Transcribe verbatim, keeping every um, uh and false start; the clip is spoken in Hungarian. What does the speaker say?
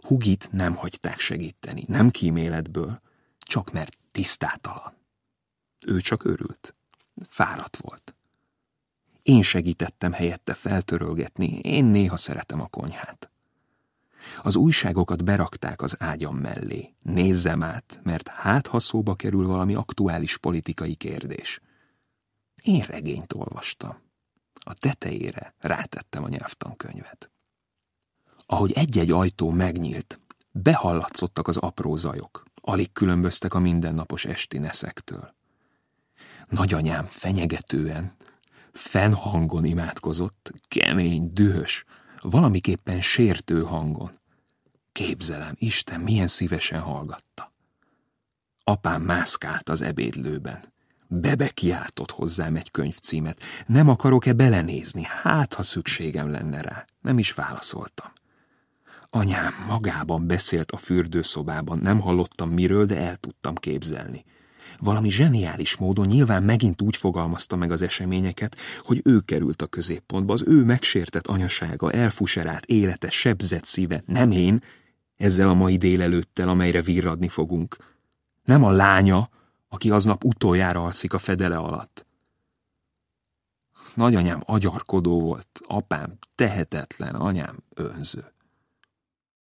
Hugit nem hagyták segíteni, nem kíméletből, csak mert tisztátalan. Ő csak örült. Fáradt volt. Én segítettem helyette feltörölgetni, én néha szeretem a konyhát. Az újságokat berakták az ágyam mellé. Nézzem át, mert hát ha szóba kerül valami aktuális politikai kérdés. Én regényt olvastam. A tetejére rátettem a nyelvtankönyvet. Ahogy egy-egy ajtó megnyílt, behallatszottak az apró zajok. Alig különböztek a mindennapos esti neszektől. Nagyanyám fenyegetően, fennhangon imádkozott, kemény, dühös, valamiképpen sértő hangon. Képzelem, Isten milyen szívesen hallgatta. Apám mászkált az ebédlőben. Bebe kiáltott hozzám egy könyvcímet. Nem akarok-e belenézni? Hát, ha szükségem lenne rá. Nem is válaszoltam. Anyám magában beszélt a fürdőszobában, nem hallottam miről, de el tudtam képzelni. Valami zseniális módon nyilván megint úgy fogalmazta meg az eseményeket, hogy ő került a középpontba, az ő megsértett anyasága, elfuserált élete, sebzett szíve, nem én, ezzel a mai délelőttel, amelyre virradni fogunk. Nem a lánya, aki aznap utoljára alszik a fedele alatt. Nagyanyám agyarkodó volt, apám tehetetlen, anyám önző.